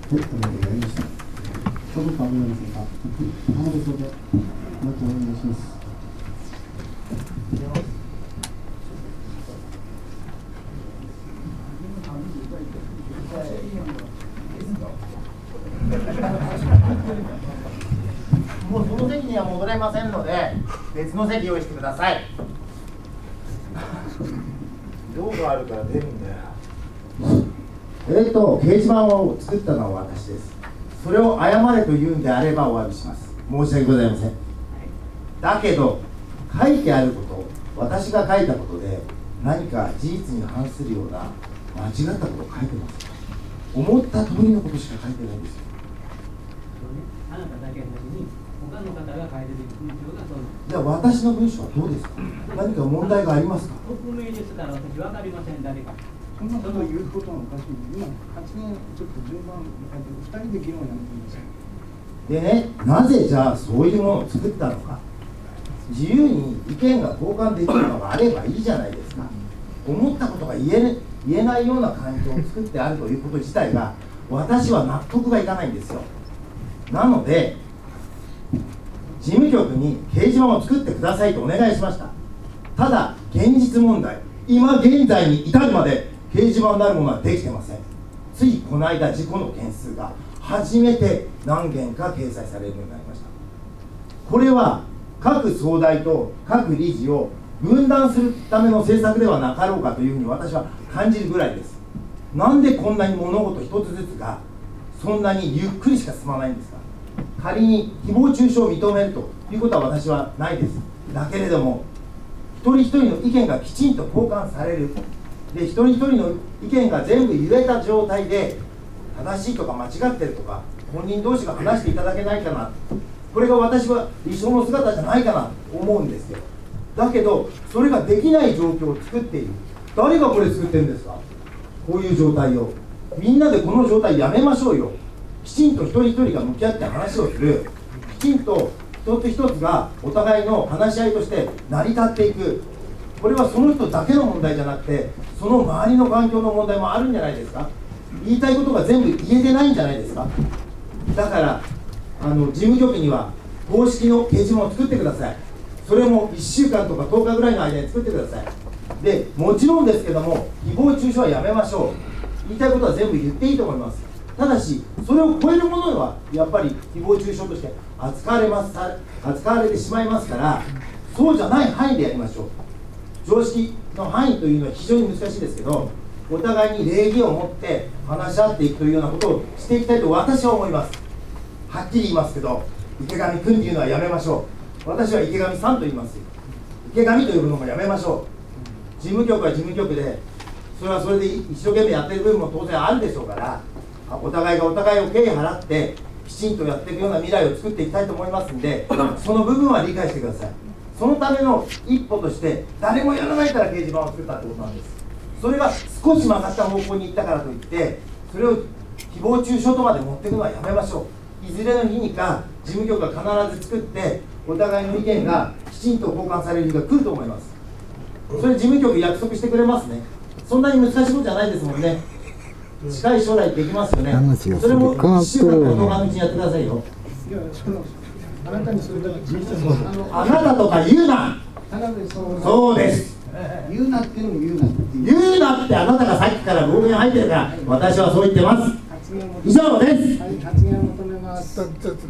りがとうございました。その他ございませんか。浜田総理、またお願いします。 もうその席には戻れませんので、別の席用意してください。用があるから出るんだよ。掲示板を作ったのは私です。それを謝れと言うんであればお詫びします。申し訳ございません。だけど、書いてあること、私が書いたことで何か事実に反するような間違ったことを書いてますか。思った通りのことしか書いてないんですよ。 あなただけの時に他の方が書いてる文章がそうなんです。 じゃあ私の文章はどうですか。何か問題がありますか。 匿名ですから私分かりません。誰かそんなことを言うことはおかしい。今発言ちょっと順番2人で議論をやめてください。 でね、なぜじゃあそういうものを作ったのか。自由に意見が交換できるのがあればいいじゃないですか。思ったことが言えないような環境を作ってあるということ自体が私は納得がいかないんですよ。なので事務局に掲示板を作ってくださいとお願いしました。ただ現実問題、今現在に至るまで掲示板なるものはできてません。ついこの間事故の件数が初めて何件か掲載されるようになりました。これは各総代と各理事を分断するための政策ではなかろうかというふうに私は感じるぐらいです。なんでこんなに物事一つずつがそんなにゆっくりしか進まないんですか。仮に誹謗中傷を認めるということは私はないです。だけれども一人一人の意見がきちんと交換される。で、一人一人の意見が全部言えた状態で正しいとか間違ってるとか本人同士が話していただけないかな。これが私は理想の姿じゃないかなと思うんですよ。だけどそれができない状況を作っている。誰がこれ作ってるんですか。こういう状態をみんなでこの状態やめましょうよ。きちんと一人一人が向き合って話をする。きちんと一つ一つがお互いの話し合いとして成り立っていく。これはその人だけの問題じゃなくてその周りの環境の問題もあるんじゃないですか。言いたいことが全部言えてないんじゃないですか。だから事務局には公式の掲示板を作ってください。それも1週間とか10日ぐらいの間に作ってください。でもちろんですけども誹謗中傷はやめましょう。言いたいことは全部言っていいと思います。ただしそれを超えるものはやっぱり誹謗中傷として扱われてしまいますから、そうじゃない範囲でやりましょう。常識の範囲というのは非常に難しいですけど、お互いに礼儀を持って話し合っていくというようなことをしていきたいと私は思います。はっきり言いますけど、池上君というのはやめましょう。私は池上さんと言います。池上と呼ぶのもやめましょう。事務局は事務局で、それはそれで一生懸命やっている部分も当然あるでしょうから、お互いがお互いを敬意払ってきちんとやっていくような未来を作っていきたいと思いますんで、その部分は理解してください。そのための一歩として誰もやらないから掲示板を作ったってことなんです。それが少し曲がった方向に行ったからといってそれを誹謗中傷とまで持っていくのはやめましょう。いずれの日にか事務局が必ず作ってお互いの意見がきちんと交換される日が来ると思います。それ事務局約束してくれますね。そんなに難しいことじゃないですもんね。近い将来できますよね。それも1週間と10日のうちにやってくださいよ。 いや、あなたにそれだけあなたとか言うな。そうです。 言うなっていうのも言うなっていう。 言うなってあなたがさっきから暴言入ってるから私はそう言ってます。以上です。 はい、発言を求めます。